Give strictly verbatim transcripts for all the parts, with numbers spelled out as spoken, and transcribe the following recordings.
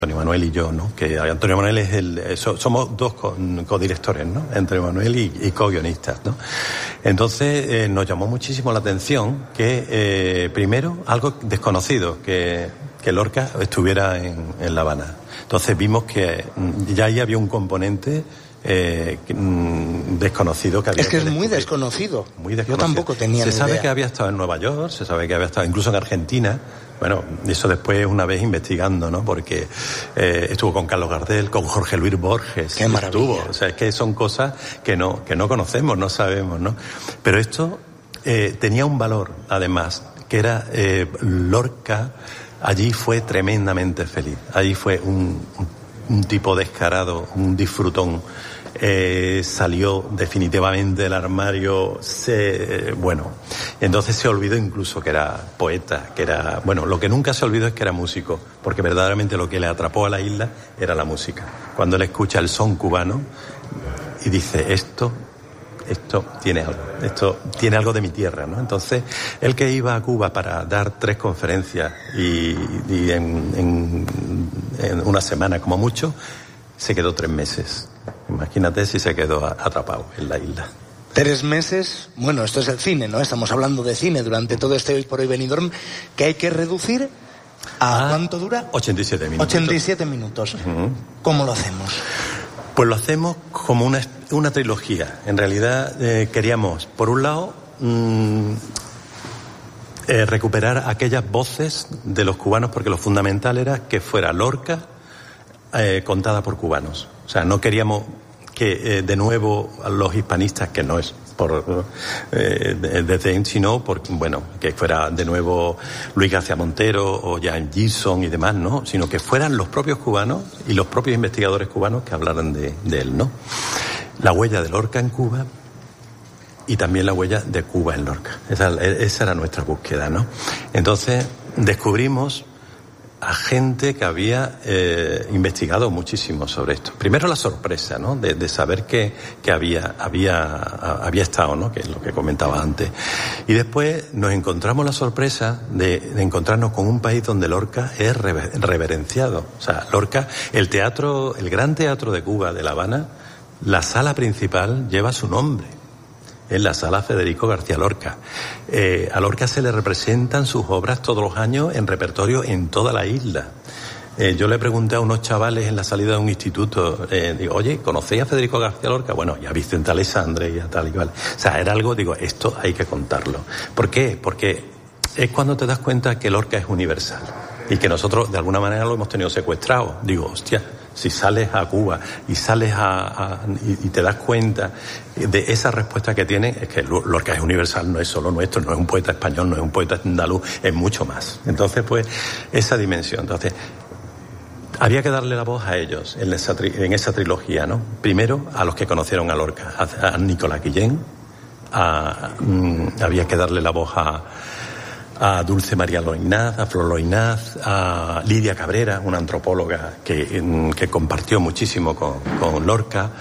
Antonio Manuel y yo, ¿no? Que Antonio Manuel es el... Somos dos codirectores, ¿no? Antonio Manuel y, y co-guionistas, ¿no? Entonces eh, nos llamó muchísimo la atención que, eh, primero, algo desconocido, que, que Lorca estuviera en, en La Habana. Entonces vimos que ya ahí había un componente eh, desconocido que había... Es que que es muy desconocido. Muy desconocido. Yo tampoco tenía Se ni sabe idea. que había estado en Nueva York, se sabe que había estado incluso en Argentina. Bueno, eso después una vez investigando, ¿no? Porque eh, estuvo con Carlos Gardel, con Jorge Luis Borges. ¡Qué maravilla! Estuvo. O sea, es que son cosas que no, que no conocemos, no sabemos, ¿no? Pero esto eh, tenía un valor, además, que era eh, Lorca. Allí fue tremendamente feliz. Allí fue un, un, un tipo descarado, un disfrutón. Eh, salió definitivamente del armario, se, eh, bueno, entonces se olvidó incluso que era poeta, que era, bueno, lo que nunca se olvidó es que era músico, porque verdaderamente lo que le atrapó a la isla era la música. Cuando él escucha el son cubano y dice, esto, esto tiene algo, esto tiene algo de mi tierra, ¿no? Entonces, él que iba a Cuba para dar tres conferencias y, y en, en, en una semana como mucho, se quedó tres meses. Imagínate si se quedó atrapado en la isla. Tres meses, bueno, esto es el cine, ¿no? Estamos hablando de cine durante todo este Hoy por Hoy Benidorm, que hay que reducir a... Ah, ¿cuánto dura? ochenta y siete minutos. ochenta y siete minutos. Uh-huh. ¿Cómo lo hacemos? Pues lo hacemos como una, una trilogía. En realidad eh, queríamos, por un lado, mmm, eh, recuperar aquellas voces de los cubanos, porque lo fundamental era que fuera Lorca eh, contada por cubanos. O sea, no queríamos que eh, de nuevo los hispanistas, que no es por eh, desdén, sino por, bueno, que fuera de nuevo Luis García Montero o Jan Gibson y demás, ¿no? Sino que fueran los propios cubanos y los propios investigadores cubanos que hablaran de, de él, ¿no? La huella de Lorca en Cuba y también la huella de Cuba en Lorca. Esa, esa era nuestra búsqueda, ¿no? Entonces descubrimos a gente que había eh, investigado muchísimo sobre esto. Primero la sorpresa, ¿no? De, de saber que, que había, había, había estado, ¿no? Que es lo que comentaba antes. Y después nos encontramos la sorpresa de, de encontrarnos con un país donde Lorca es rever, reverenciado. O sea, Lorca, el teatro, el gran teatro de Cuba, de La Habana, la sala principal lleva su nombre. Es la Sala Federico García Lorca. Eh, a Lorca se le representan sus obras todos los años en repertorio en toda la isla. Eh, yo le pregunté a unos chavales en la salida de un instituto, eh, digo, oye, ¿conocéis a Federico García Lorca? Bueno, y a Vicente Alessandre y a tal y cual. O sea, era algo, digo, esto hay que contarlo. ¿Por qué? Porque es cuando te das cuenta que Lorca es universal y que nosotros de alguna manera lo hemos tenido secuestrado. Digo, hostia, si sales a Cuba y sales a, a y, y te das cuenta de esa respuesta que tiene, es que Lorca es universal, no es solo nuestro, no es un poeta español, no es un poeta andaluz, es mucho más. Entonces, pues, esa dimensión. Entonces, había que darle la voz a ellos en esa, tri, en esa trilogía, ¿no? Primero, a los que conocieron a Lorca, a, a Nicolás Guillén, a, mm, había que darle la voz a a Dulce María Loinaz, a Flor Loinaz, a Lidia Cabrera, una antropóloga que, que compartió muchísimo con, con Lorca,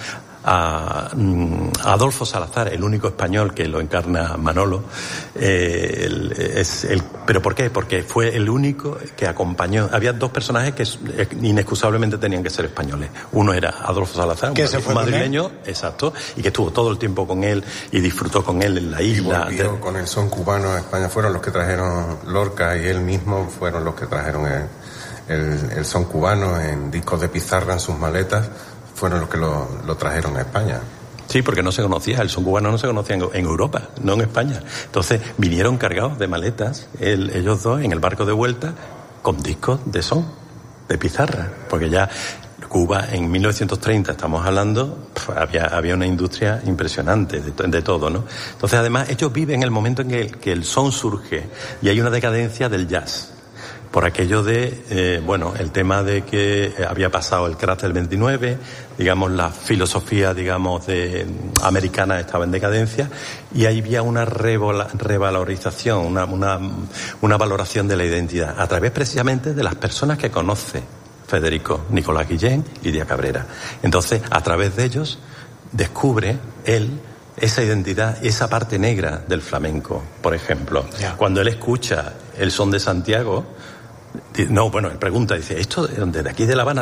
a, a Adolfo Salazar, el único español que lo encarna Manolo. Eh, el, es el, ¿Pero por qué? Porque fue el único que acompañó. Había dos personajes que inexcusablemente tenían que ser españoles. Uno era Adolfo Salazar, que un madrileño, exacto, y que estuvo todo el tiempo con él y disfrutó con él en la isla. Y volvió con el son cubano a España. Fueron los que trajeron Lorca y él mismo fueron los que trajeron el, el, el son cubano en discos de pizarra en sus maletas. Fueron los que lo, lo trajeron a España. Sí, porque no se conocía, el son cubano no se conocía en, en Europa, no en España. Entonces vinieron cargados de maletas, el, ellos dos, en el barco de vuelta, con discos de son, de pizarra. Porque ya Cuba en mil novecientos treinta, estamos hablando, pf, había, había una industria impresionante de, de todo, ¿no? Entonces, además, ellos viven el momento en que el, que el son surge y hay una decadencia del jazz. Por aquello de, eh, bueno, el tema de que había pasado el crash del veintinueve, digamos, la filosofía, digamos, de americana estaba en decadencia y ahí había una revola, revalorización, una, una, una valoración de la identidad, a través precisamente de las personas que conoce Federico, Nicolás Guillén, Lidia Cabrera. Entonces, a través de ellos, descubre él esa identidad, esa parte negra del flamenco, por ejemplo. Yeah. Cuando él escucha el son de Santiago, No, bueno, él pregunta, dice, ¿esto de, de aquí de La Habana